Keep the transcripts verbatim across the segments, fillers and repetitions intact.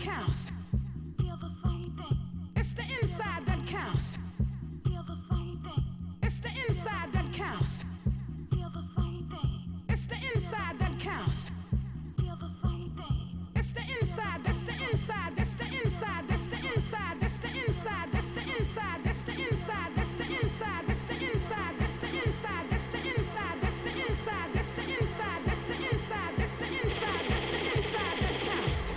counts. It's the inside that counts. It's the inside that counts. It's the inside that counts. It's the inside, that's the inside, that's the inside, that's the inside, that's the inside, that's the inside, that's the inside, that's the inside, that's the inside, that's the inside, that's the inside, that's the inside, that's the inside, that's the inside, that's the inside, that's the inside that counts.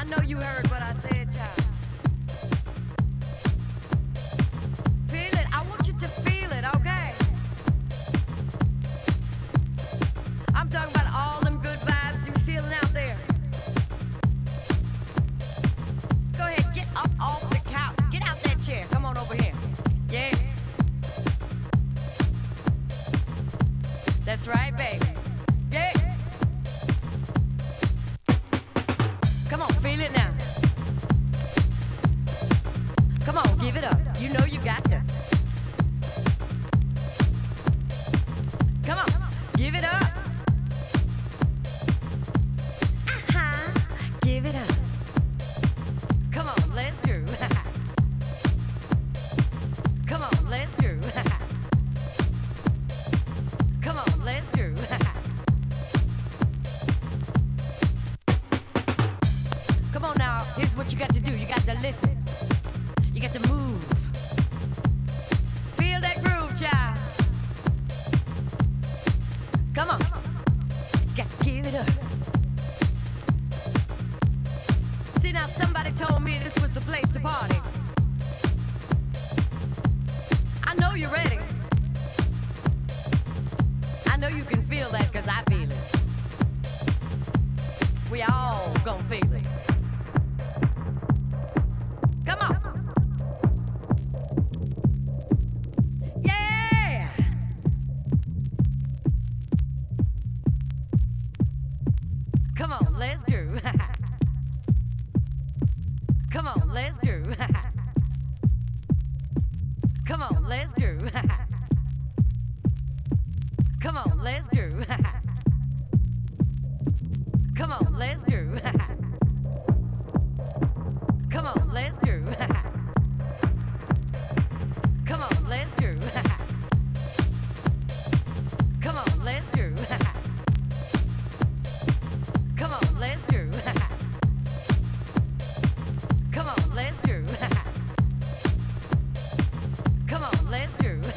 know you heard what I said, child. Feel it. I want you to feel it, okay? I'm talking about all them good vibes you're feeling out there. Go ahead, get up off the couch. Get out that chair. Come on over here. Yeah. That's right, baby. Yeah. Come on, feel it now. Come on, give it up. You know you got to. Come on, give it up. Uh-huh, give it up. Come on, let's groove. Come on, let's groove. Come on, let's groove. Come on now, here's what you got to do. You got to listen. You got to move. Feel that groove, child. Come on. You got to give it up. See now, somebody told me this was the place to party. I know you're ready. I know you can feel that because I feel it. We all gonna feel it. Come on. Yeah. Come on, let's groove. Come on, let's groove. Come on, let's groove. Come on, let's groove. Come on, let's groove. Come on, let's groove. Come on, let's groove. Come on, let's groove. Come on, let's groove. Come on, let's groove. Come on, let's groove.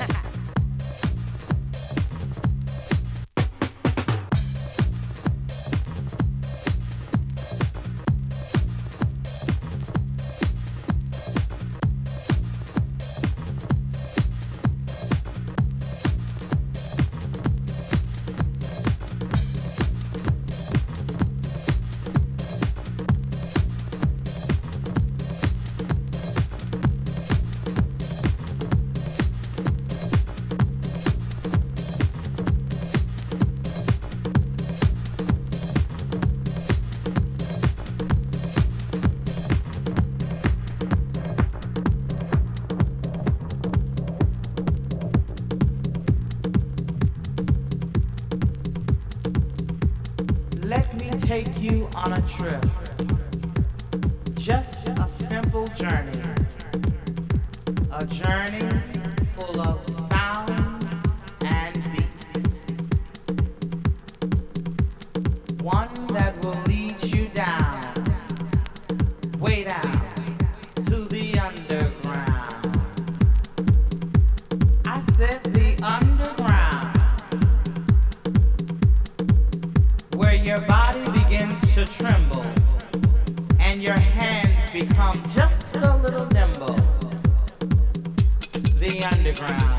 Take you on a trip, just a simple journey, a journey full of sound and beats, one that will lead you down, way down to the underground. I said the underground, where your body begins to tremble and your hands become just a little nimble. The underground.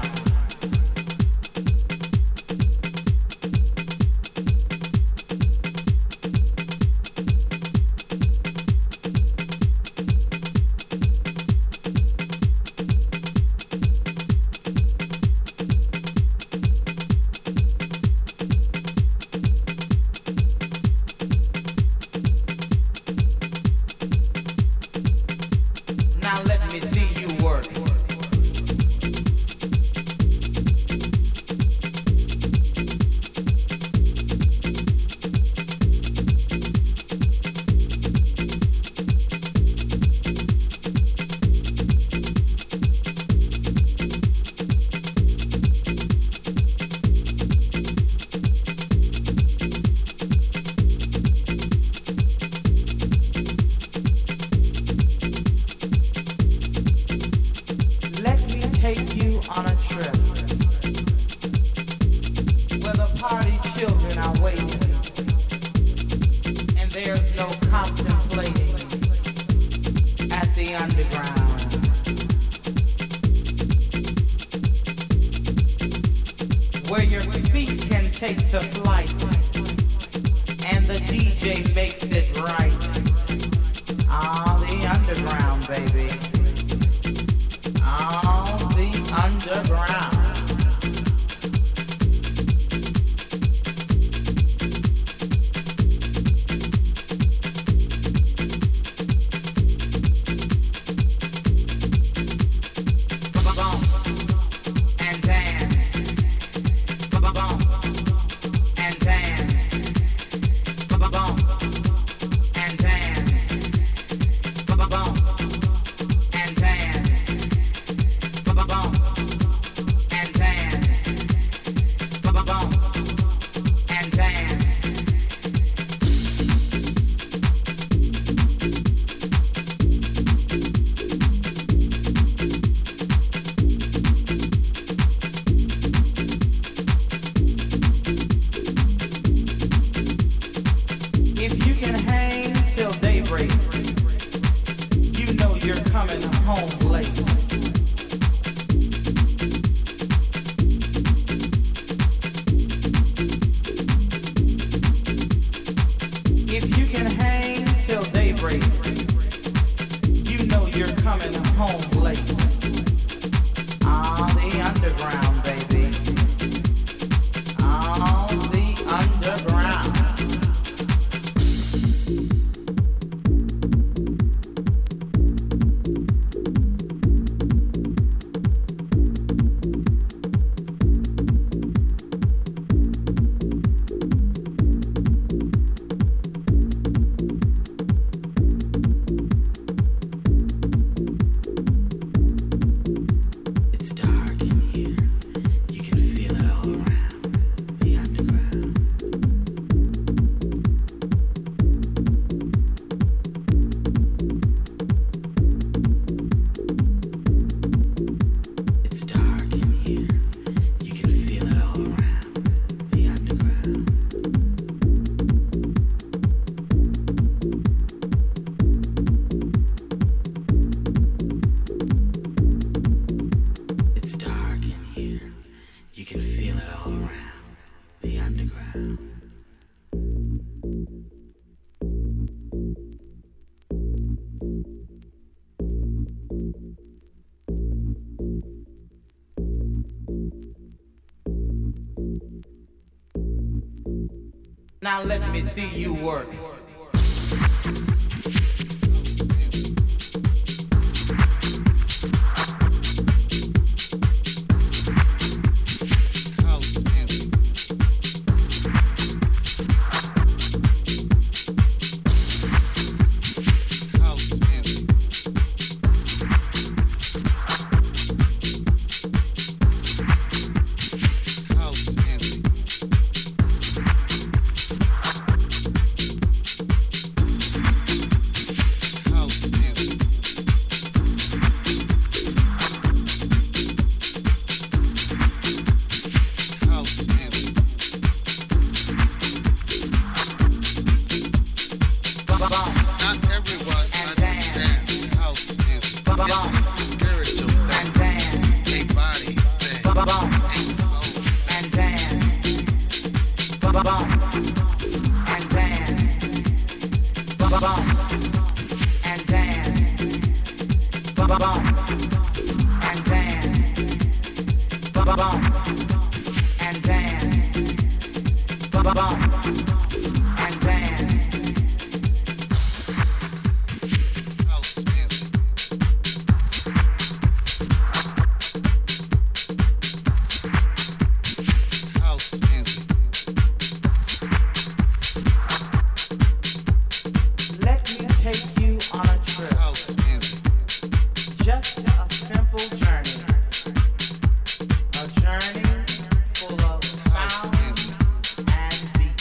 Now let me see you work. take to flight, and the D J makes it right. Ah, the underground, baby. Ah, the underground. Now let me see you work. Full of sound and beat.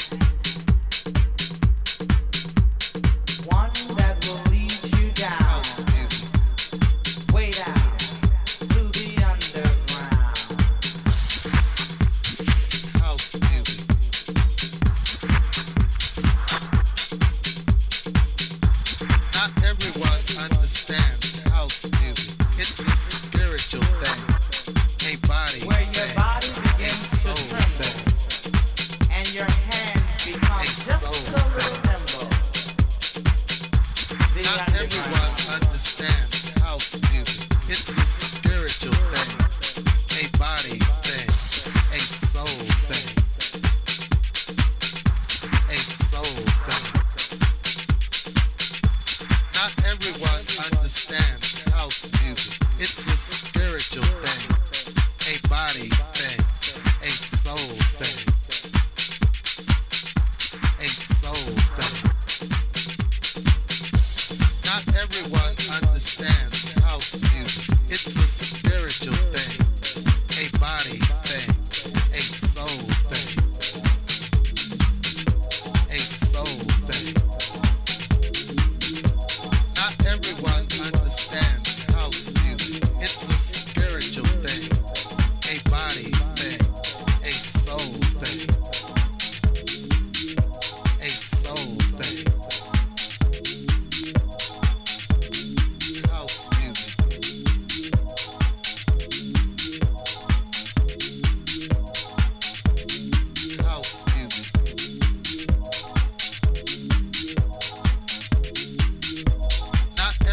Not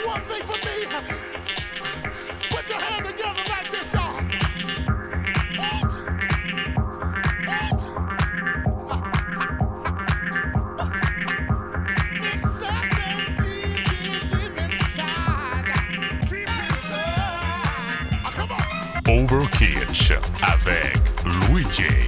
one thing for me. Put your hand together like this, y'all. It's something deep, deep, deep inside. Deep inside. Ah, come on. Overkitch avec Luigi.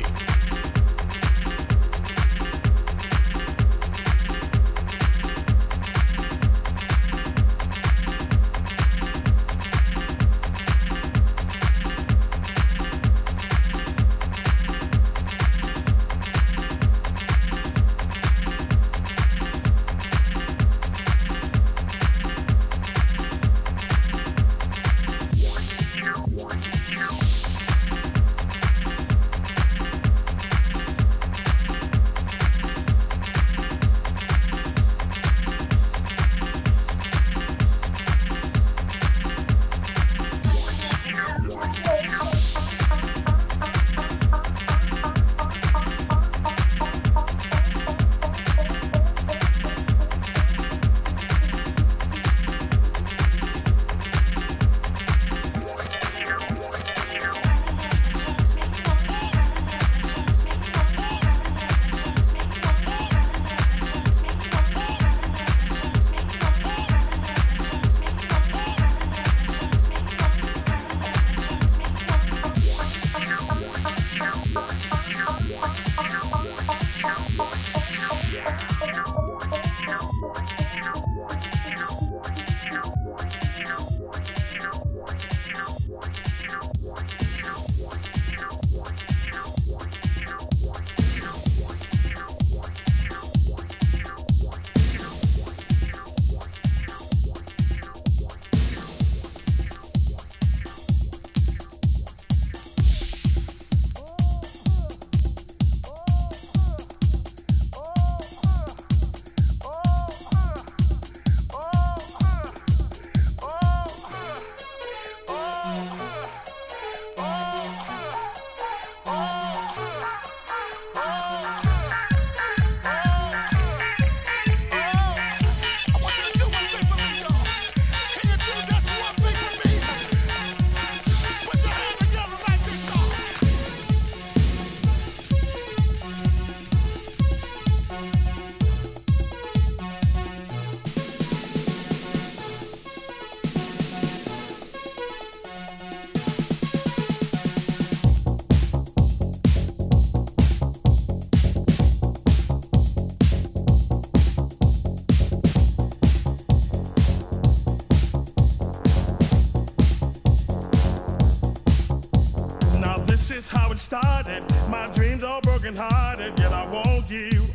Started. My dreams are broken hearted, yet I want you,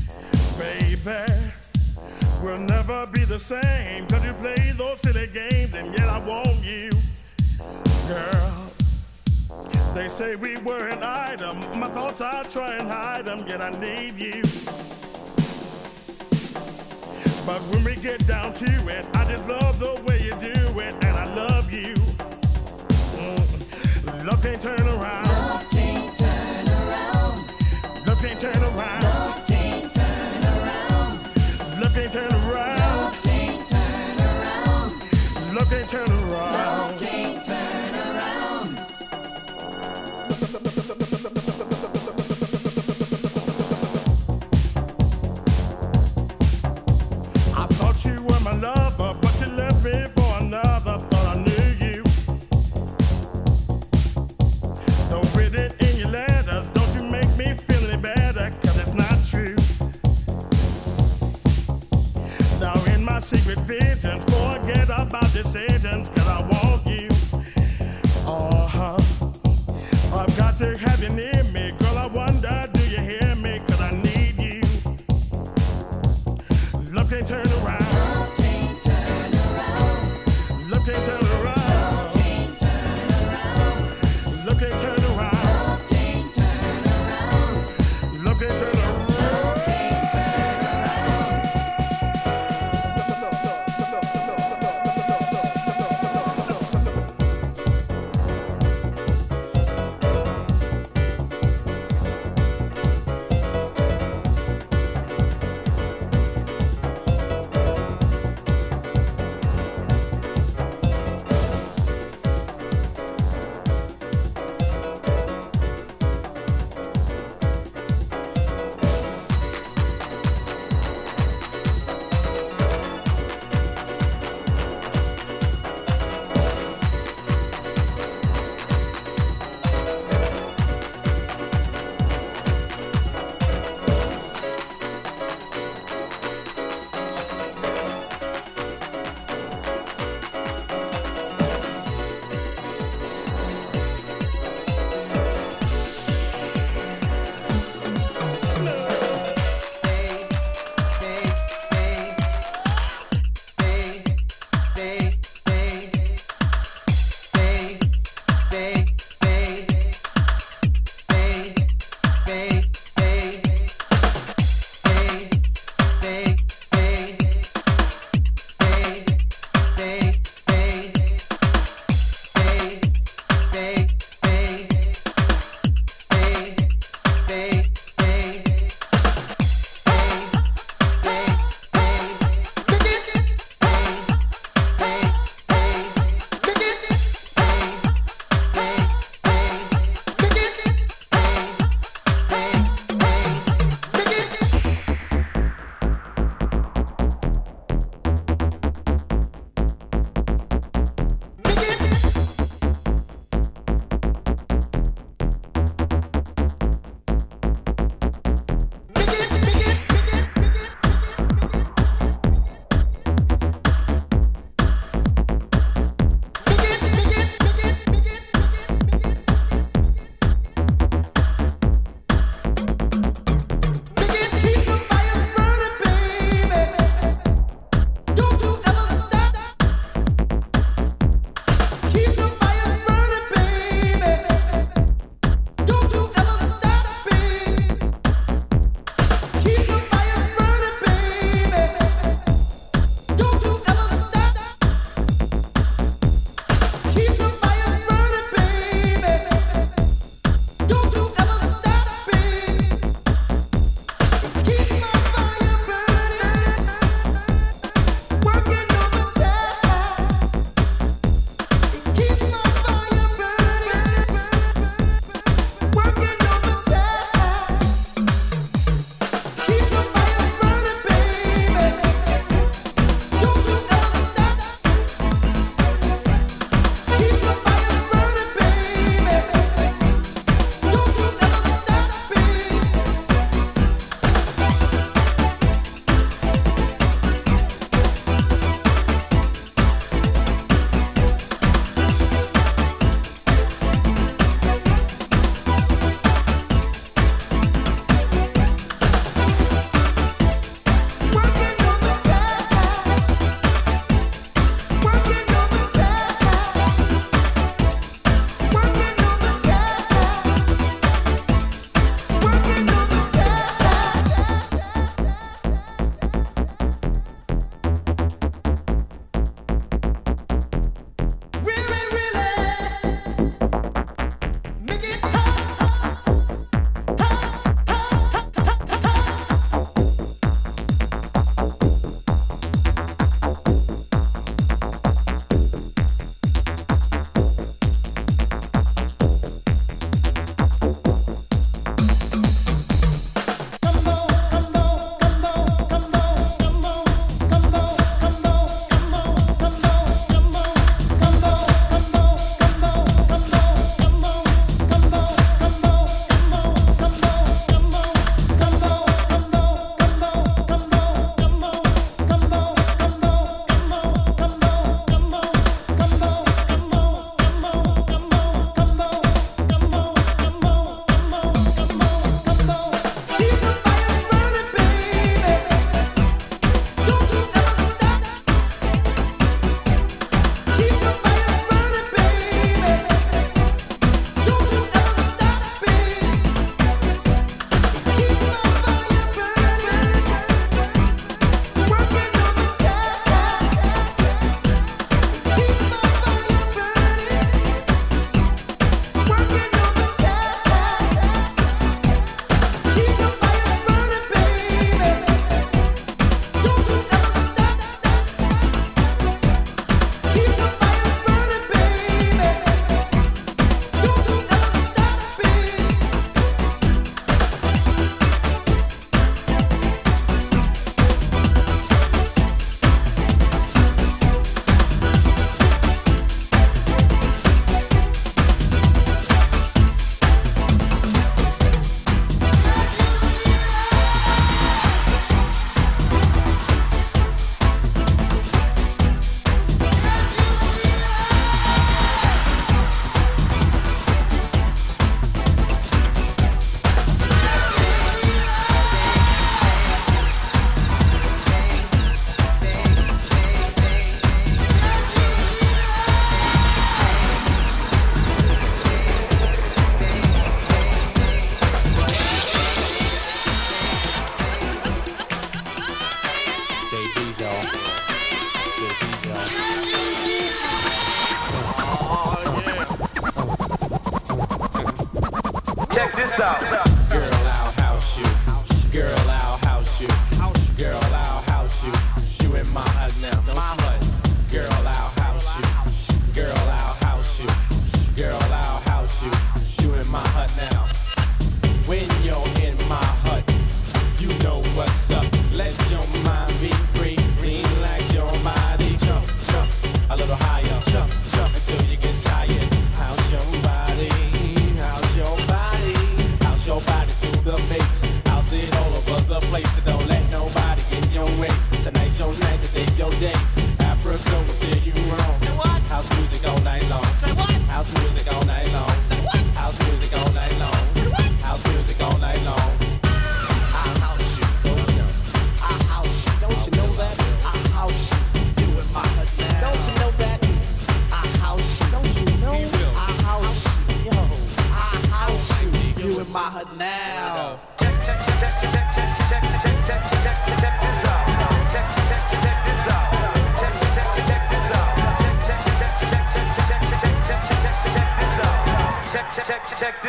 baby. We'll never be the same, cause you play those silly games, and yet I want you, girl. They say we were an item, my thoughts I try and hide them, yet I need you. But when we get down to it, I just love the way you do it, and I love you. Mm. Love can't turn around. Love can't turn around. Love can't turn around. Love can't turn around. Love can't turn around. Love can't turn around. Love can't turn around. Love can't turn around. I thought you were my lover, but you left me for another. Thought I knew you. Don't read it in your letters. Don't you make me feel any better, cause it's not true. Now in my secret visions, forget about decisions, cause I want you. Uh-huh. I've got to have you near me. Girl, I wonder, do you hear me? Cause I need you. Love can't turn around. Love can't turn around. Love can't turn around. Love can't turn around. Love can't turn around. Love can't turn around. Love can't turn around. Love can't turn around.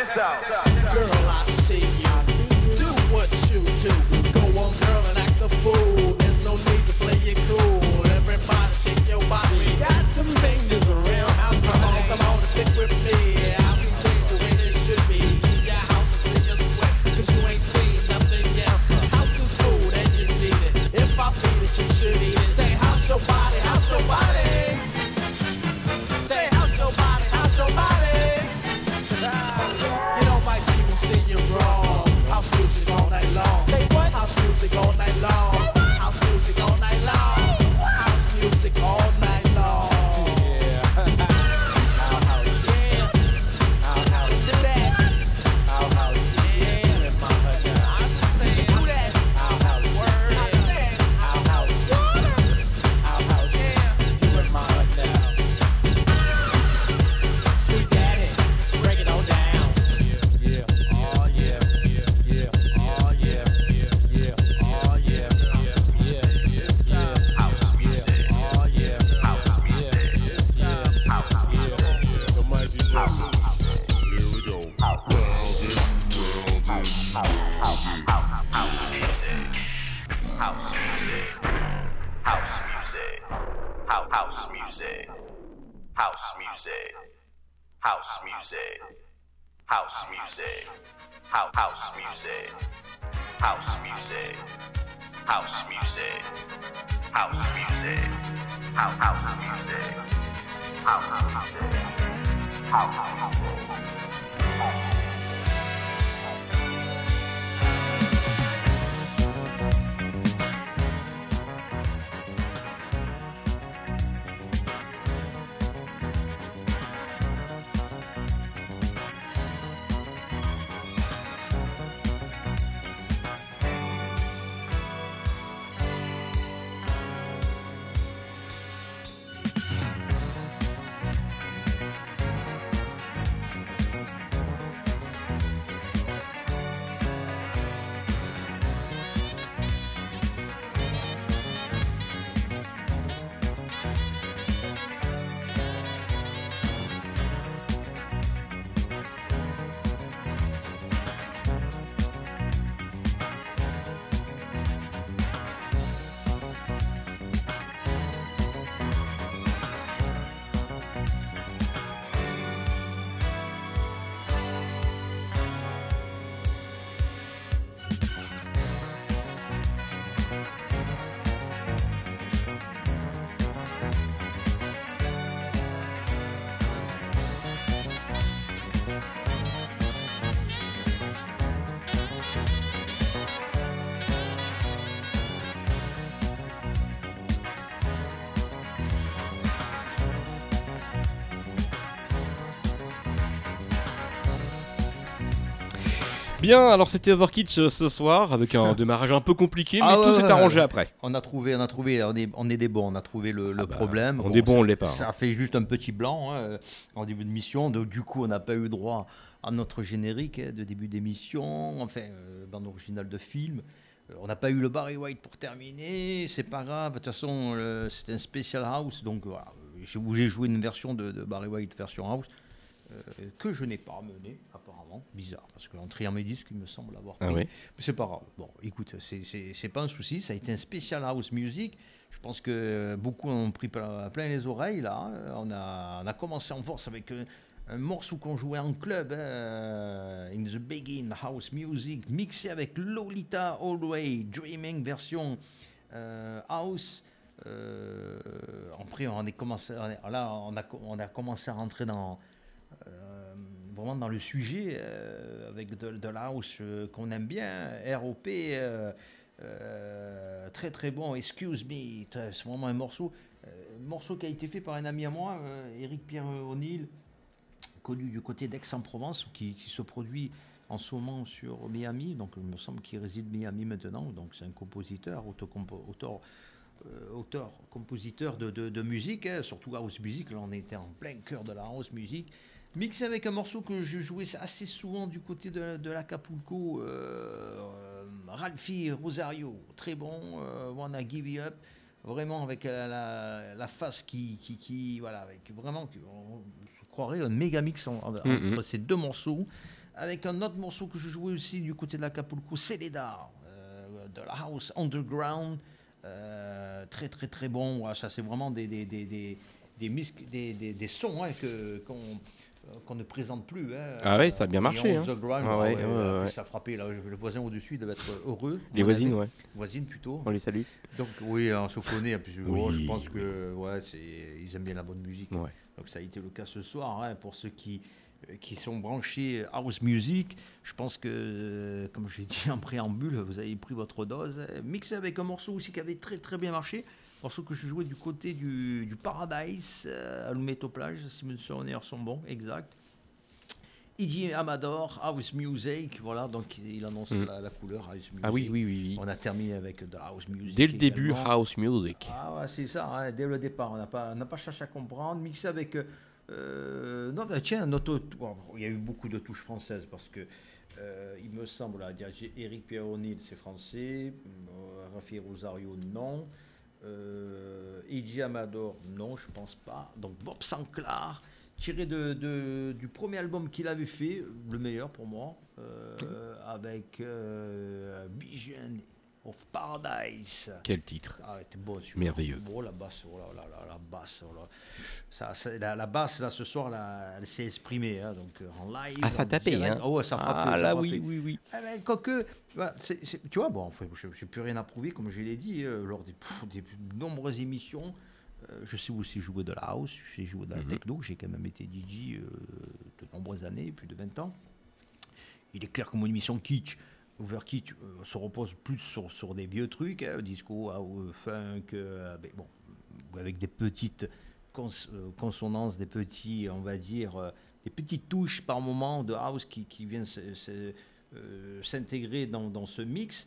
this out. Girl, I see you. Do what you do. Go on, girl, and act a fool. There's no need to play it cool. Everybody shake your body. Got some fingers around. Come on, come on, stick with me. I'll be pleased the way this should be. Keep your house until you sweat, cause you ain't seen nothing yet. House is food and you need it. If I feed it, you should eat it. Say, how's your body? How's your body? Say, how's your body? How's your body? You know, might even steer you wrong. House music all night long. Say what? House music all night long. House music all night long. House music all night long. Yeah. Our house, yeah. Our house, do that. Our house, yeah. In my hood now. I understand. Do that. Our house, word. Our house, our house, yeah. You in my hood now. Sweet daddy, break it all down. Yeah, oh yeah, yeah, yeah, oh yeah, yeah, yeah, oh yeah, yeah, yeah. It's time. House music. Oh yeah, house music. It's time. House music. The mighty brothers. Here we go. House music. House music. House music. House house music. House music. House music. House music. House house music. House music. House music. House music. House house music. House music. House music. Bien, alors c'était Overkitsch euh, ce soir avec un démarrage un peu compliqué, mais Ah tout ouais, s'est ouais, arrangé ouais. après. On a trouvé, on a trouvé, on est, on est des bons, on a trouvé le, le Ah bah, problème. on est bons, ça, on l'est pas, Ça hein. a fait juste un petit blanc hein, en début de mission, donc du coup on n'a pas eu droit à notre générique hein, de début d'émission, enfin euh, bande originale de film. Euh, on n'a pas eu le Barry White pour terminer, c'est pas grave. De toute façon, euh, c'est un special house, donc voilà, j'ai, où j'ai joué une version de, de Barry White version house. Euh, que je n'ai pas mené, apparemment. Bizarre, parce que l'entrée en mes disques, il me semble avoir pris. Ah oui. Mais c'est pas grave. Bon, écoute, c'est, c'est, c'est pas un souci. Ça a été un spécial house music. Je pense que beaucoup en ont pris plein, plein les oreilles, là. On a, on a commencé en force avec un, un morceau qu'on jouait en club, hein, In the Begin House Music, mixé avec Lolita Always Dreaming version euh, house. Euh, après, on, est commencé, on est, là, on a, on a commencé à rentrer dans... Euh, vraiment dans le sujet euh, avec de, de la house euh, qu'on aime bien, R O P euh, euh, très très bon, Excuse Me, très, c'est vraiment un morceau euh, morceau qui a été fait par un ami à moi, euh, Eric Pierre O'Neill, connu du côté d'Aix-en-Provence, qui, qui se produit en ce moment sur Miami, donc il me semble qu'il réside Miami maintenant, donc c'est un compositeur, autocompo- auteur Euh, auteur, compositeur de, de, de musique, hein, surtout house music. Là, on était en plein cœur de la house music, mixé avec un morceau que je jouais assez souvent du côté de, de l'Acapulco, euh, euh, Ralphie Rosario, très bon, euh, Wanna Give You Up, vraiment avec la, la, la face qui, qui, qui, voilà, avec vraiment, on se croirait un méga mix en, en, Mm-hmm. entre ces deux morceaux. avec un autre morceau que je jouais aussi du côté de l'Acapulco, Celeda, euh, de la house underground, euh, très très très bon. Voilà, ça c'est vraiment des des des des des, mis- des, des, des sons hein, que qu'on qu'on ne présente plus. Hein. Ah ouais, ça a bien Et marché, on hein. the ground, Ah ouais, ouais, ouais, ouais, ouais. ça a frappé. Là, le voisin au-dessus devait être heureux. Les on voisines, avait- ouais. Voisines plutôt. On les salue. Donc oui, on se connaît. En plus, oh, Oui. je pense que ouais, c'est, ils aiment bien la bonne musique. Ouais. Donc ça a été le cas ce soir hein, pour ceux qui qui sont branchés house music. Je pense que, euh, comme je l'ai dit en préambule, vous avez pris votre dose. euh, Mixé avec un morceau aussi qui avait très très bien marché. Morceau que je jouais du côté du, du Paradise, euh, à Lumeto Plage, si mes souvenirs sont bons, exact. Iggy Amador, House Music, voilà, donc il annonce Mm. la, la couleur House Music. Ah oui, oui, oui, oui. On a terminé avec de la House Music. Dès le début, également. house music. Ah ouais, c'est ça, hein, dès le départ, on n'a pas, on n'a pas cherché à comprendre, mixé avec... euh, non, bah, tiens, notre, bon, il y a eu beaucoup de touches françaises, parce que euh, il me semble, là, Eric Pierre-O'Neill, c'est français, euh, Rafi Rosario, non, euh, Iggy Amador, non, je pense pas, donc Bob Sinclair, tiré de, de- du premier album qu'il avait fait, le meilleur pour moi, euh, avec euh, Vision of Paradise. Quel titre. Ah, c'était beau, celui-là. Merveilleux. Bon, la basse, oh là là là, la basse, oh là. Ça, ça- la, la basse, là, ce soir, là, elle s'est exprimée, hein, donc euh, en live. Ah, ça en tapait, direct. hein. Oh, ouais, ça frappait, Ah ça là, frappait. oui, oui, oui. Ah, ben, quoique, voilà, c'est- c'est- tu vois, bon, enfin, je n'ai plus rien à prouver, comme je l'ai dit, euh, lors des, pff, des nombreuses émissions. Euh, je sais aussi jouer de la house, je sais jouer de la Mhm. techno, j'ai quand même été D J euh, de nombreuses années, plus de vingt ans. Il est clair que mon émission Kitsch, Over Kitsch, euh, se repose plus sur, sur des vieux trucs, hein, disco, house, funk, euh, mais bon, avec des petites cons- euh, consonances, des petits, on va dire, euh, des petites touches par moment de house qui, qui viennent se- se- euh, s'intégrer dans, dans ce mix.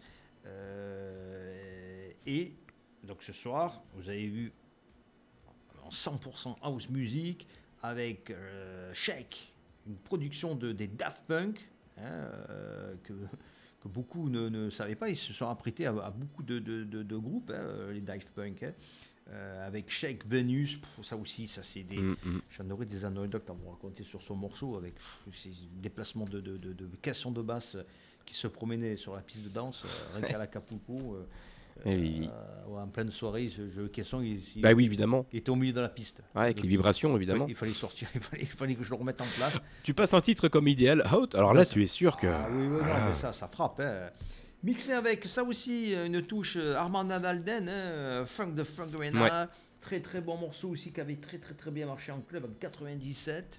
Euh, et donc ce soir, vous avez vu en cent pour cent house music avec euh, Shake, une production de, des Daft Punk hein, euh, que, que beaucoup ne, ne savaient pas. Ils se sont apprêtés à, à beaucoup de, de- de- de groupes, hein, les Daft Punk, hein, euh, avec Shake Venus. Pff, ça aussi, ça c'est des. Mm, mm. J'en aurais des anecdotes à vous raconter sur ce morceau avec pff, ces déplacements de, de, de, de caissons de basse qui se promenaient sur la piste de danse, euh, rien qu'à l'Acapulco. Euh, Eh oui, oui. euh, ouais, en pleine soirée, ce- le caisson, il, il- Bah oui, évidemment. il était au milieu de la piste. Ouais, avec Donc, les vibrations, il évidemment. fallait- Il fallait sortir, il fallait, il fallait que je le remette en place. Tu passes un titre comme idéal out, alors là, tu es sûr que. Ah oui, oui, non, Voilà. mais ça, ça frappe. Hein. Mixé avec ça aussi, une touche euh, Armand Alden, hein, Funk de Frank Arena. Ouais. Très très bon morceau aussi qui avait très très très bien marché en club en quatre-vingt-dix-sept.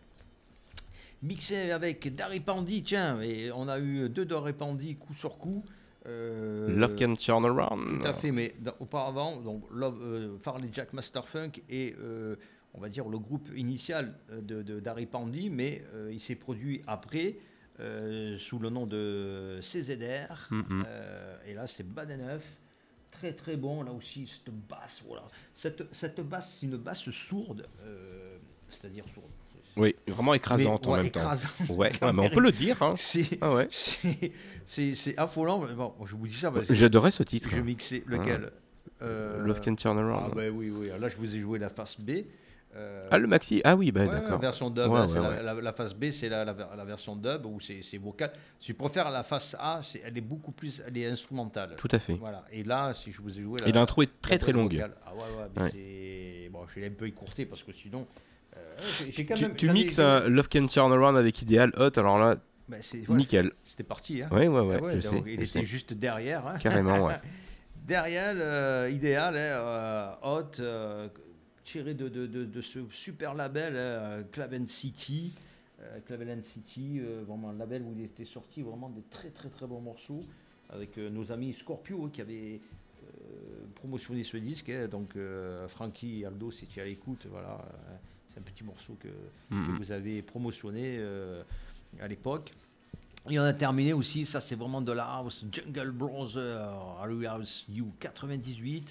Mixé avec Dari Pandy, tiens, et on a eu deux Dari Pandy coup sur coup. Euh, Love Can Turn Around. Tout à fait, mais dans- auparavant, donc Love, euh, Farley Jack Masterfunk et euh, on va dire le groupe initial euh, de, de Dari Pandy, mais euh, il s'est produit après euh, sous le nom de C Z R. Mhm. Euh, et là, c'est Bad Enough. Très très bon, là aussi, cette basse, voilà. Cette, cette basse, c'est une basse sourde, euh, c'est-à-dire sourde. Oui, vraiment écrasante Mais, en ouais, même temps. écrasante. Ouais, ouais, mais on peut le dire. Hein. C'est, Ah ouais. c'est, c'est, c'est affolant. Mais bon, je vous dis ça parce que J'adorais ce titre. je mixais lequel euh, Love Can Turn Around. Ah bah oui, oui. Là, je vous ai joué la face B. Euh, Ah, le maxi. Ah oui, bah ouais, d'accord. la version dub, Ouais, hein, ouais, c'est la- ouais. La, la face B, c'est la, la, ver- la version dub où c'est, c'est vocal. Si je préfère la face A, c'est, elle est beaucoup plus, elle est instrumentale. Tout à fait. Voilà. Et là, si je vous ai joué, Et l'intro est très la très voix longue. vocale. Ah ouais, ouais, mais Ouais. c'est bon, je l'ai un peu écourté parce que sinon, euh, j'ai, j'ai quand Tu, même. tu j'en ai- mixes un Love Can Turn Around avec Ideal Hot, alors là, Ben, c'est- ouais, nickel. C'était parti. Hein. Ouais, ouais, ouais, Ah je donc, sais, il je était sais. juste derrière. Hein. Carrément, ouais. Derrière, euh, idéal, hein, euh, hot, euh, tiré de, de, de, de ce super label, euh, Claven City. Euh, Claven City, euh, vraiment un label où il était sorti vraiment des très très très bons morceaux avec euh, nos amis Scorpio hein, qui avaient euh, promotionné ce disque. Hein, donc euh, Frankie Aldo, si tu es à l'écoute, voilà, euh, c'est un petit morceau que, Mhm. que vous avez promotionné euh, à l'époque. Et on a terminé aussi, ça c'est vraiment de la house, Jungle Brother, Harry House U quatre-vingt-dix-huit,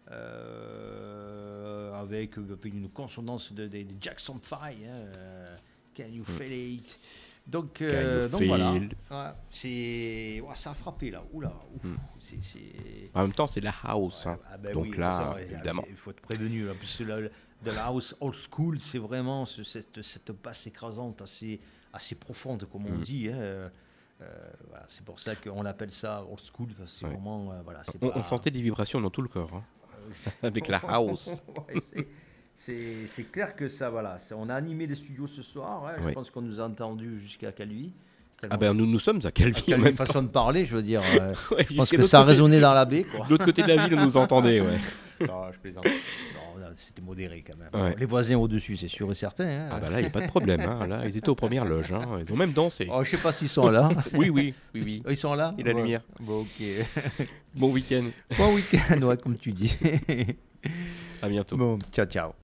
euh, avec, avec une consonance de, de- de Jackson five, hein, euh, Can You Feel It. Donc, euh, you donc feel? voilà, ouais, c'est, ouais, ça a frappé là, oula, ouf, Mm. c'est, c'est- En même temps, c'est la house. hein. ah ben Donc oui, là, ça, ouais, évidemment. il faut être prévenu. Là, puisque la- de la house old school, c'est vraiment ce- cette, cette basse écrasante assez, assez profonde, comme on Mm. dit. Hein. Euh, voilà, c'est pour ça qu'on appelle ça old school. Parce que c'est Ouais. vraiment, euh, voilà, c'est On, pas- on sentait des vibrations dans tout le corps, hein. Euh, avec la house. Ouais, c'est- c'est, c'est clair que ça, voilà. c'est- On a animé les studios ce soir. Hein. Je Ouais. pense qu'on nous a entendus jusqu'à Calvi. Ah ben nous, nous sommes à Calvi en Calvi, même temps. façon de parler, je veux dire. euh, Ouais, je pense jusqu'à que l'autre ça a côté- résonné dans la baie. Quoi. De l'autre côté de la ville, on nous entendait, ouais. Non, je plaisante. Non, non, c'était modéré quand même. Ouais. Les voisins au-dessus, c'est sûr et certain. Hein. Ah bah là, il n'y a pas de problème. Hein. Là, ils étaient aux premières loges. Hein. Ils ont même dansé. Oh, je sais pas s'ils sont là. oui, oui, oui, oui. Ils sont là Et la Ouais. lumière. Bon, ok. Bon week-end. Bon week-end, ouais, comme tu dis. À bientôt. Bon, ciao, ciao.